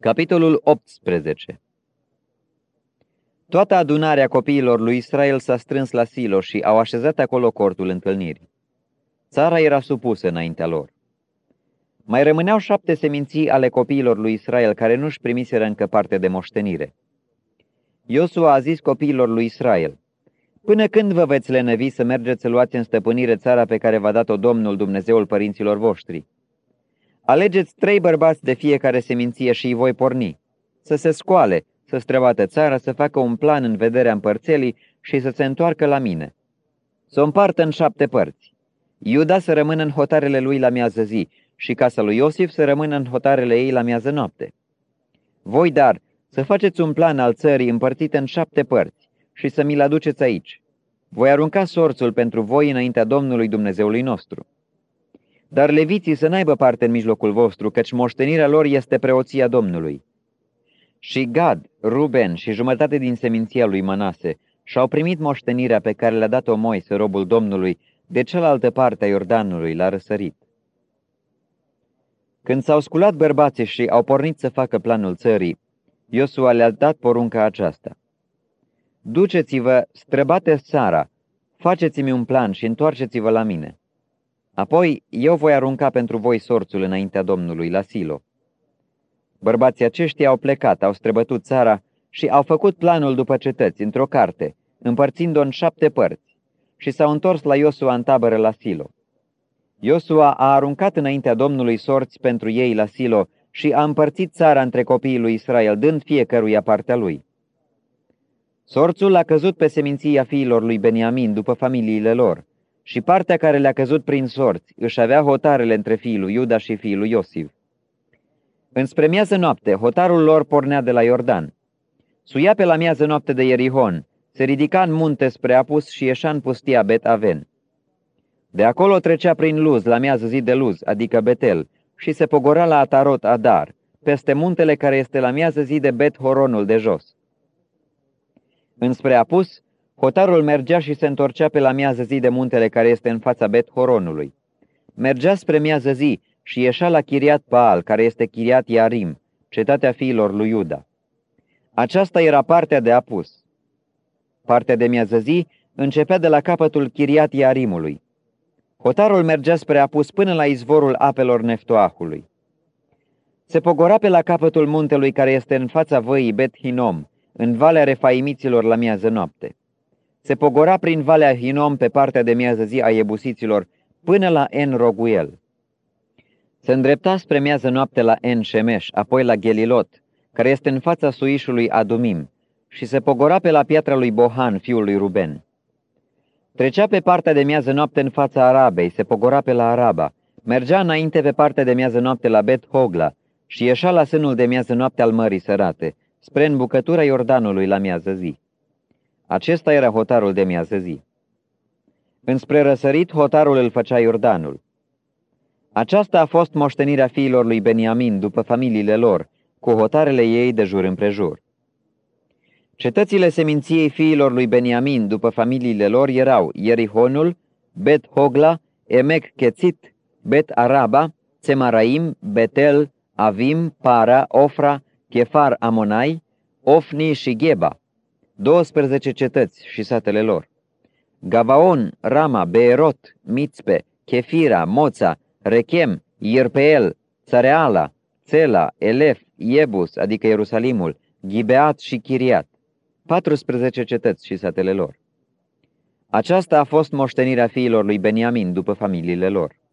Capitolul 18. Toată adunarea copiilor lui Israel s-a strâns la Silo și au așezat acolo cortul întâlnirii. Țara era supusă înaintea lor. Mai rămâneau 7 seminții ale copiilor lui Israel care nu-și primiseră încă parte de moștenire. Iosua a zis copiilor lui Israel: până când vă veți lenăvi să mergeți să luați în stăpânire țara pe care v-a dat-o Domnul, Dumnezeul părinților voștri? Alegeți 3 bărbați de fiecare seminție și îi voi porni, să se scoale, să străbată țara, să facă un plan în vederea împărțelii și să se întoarcă la mine. Să o împartă în 7 părți. Iuda să rămână în hotarele lui la miază zi și casa lui Iosif să rămână în hotarele ei la miază noapte. Voi, dar, să faceți un plan al țării împărțit în 7 părți și să mi-l aduceți aici. Voi arunca sorțul pentru voi înaintea Domnului Dumnezeului nostru. Dar leviții să n-aibă parte în mijlocul vostru, căci moștenirea lor este preoția Domnului. Și Gad, Ruben și jumătate din seminția lui Manase și-au primit moștenirea pe care le-a dat-o Moise, robul Domnului, de cealaltă parte a Iordanului, la răsărit. Când s-au sculat bărbații și au pornit să facă planul țării, Iosua le-a dat porunca aceasta: duceți-vă, străbateți țara, faceți-mi un plan și întoarceți-vă la mine. Apoi eu voi arunca pentru voi sorțul înaintea Domnului la Silo. Bărbații aceștia au plecat, au străbătut țara și au făcut planul după cetăți, într-o carte, împărțind-o în 7 părți, și s-au întors la Iosua în tabără la Silo. Iosua a aruncat înaintea Domnului sorți pentru ei la Silo și a împărțit țara între copiii lui Israel, dând fiecăruia partea lui. Sorțul a căzut pe seminția fiilor lui Beniamin după familiile lor, și partea care le-a căzut prin sorți își avea hotarele între fiii lui Iuda și fiii lui Iosif. Înspre miază noapte, hotarul lor pornea de la Iordan. Suia pe la miază noapte de Ierihon, se ridica în munte spre apus și ieșea în pustia Bet-Aven. De acolo trecea prin Luz, la miază zi de Luz, adică Betel, și se pogora la Atarot Adar, peste muntele care este la miază zi de Bet-Horonul de jos. Înspre apus, hotarul mergea și se întorcea pe la miază zi de muntele care este în fața Bet-Horonului. Mergea spre miază zi și ieșea la Chiriat Baal, care este Chiriat Iarim, cetatea fiilor lui Iuda. Aceasta era partea de apus. Partea de miază zi începea de la capătul Chiriat Iarimului. Hotarul mergea spre apus până la izvorul apelor Neftoahului. Se pogora pe la capătul muntelui care este în fața văii Bet-Hinom, în valea Refaimiților la miază noapte. Se pogora prin valea Hinom pe partea de miază zi a Iebusiților până la En-Roguel. Se îndrepta spre miază noapte la En-Shemesh, apoi la Gelilot, care este în fața suișului Adumim, și se pogora pe la piatra lui Bohan, fiul lui Ruben. Trecea pe partea de miază noapte în fața Arabei, se pogora pe la Araba, mergea înainte pe partea de miază noapte la Bet-Hogla și ieșea la sânul de miază noapte al Mării Sărate, spre îmbucătura Iordanului la miază zi. Acesta era hotarul de miază zi. Înspre răsărit, hotarul îl făcea Iordanul. Aceasta a fost moștenirea fiilor lui Beniamin după familiile lor, cu hotarele ei de jur împrejur. Cetățile seminției fiilor lui Beniamin după familiile lor erau Ierihonul, Bet-Hogla, Emec-Chețit, Bet-Araba, Țemaraim, Betel, Avim, Para, Ofra, Chefar Amonai, Ofni și Gheba, 12 cetăți și satele lor. Gavaon, Rama, Beerot, Mitzpe, Chefira, Moța, Rechem, Ierpeel, Țareala, Țela, Elef, Iebus, adică Ierusalimul, Gibeat și Chiriat, 14 cetăți și satele lor. Aceasta a fost moștenirea fiilor lui Beniamin după familiile lor.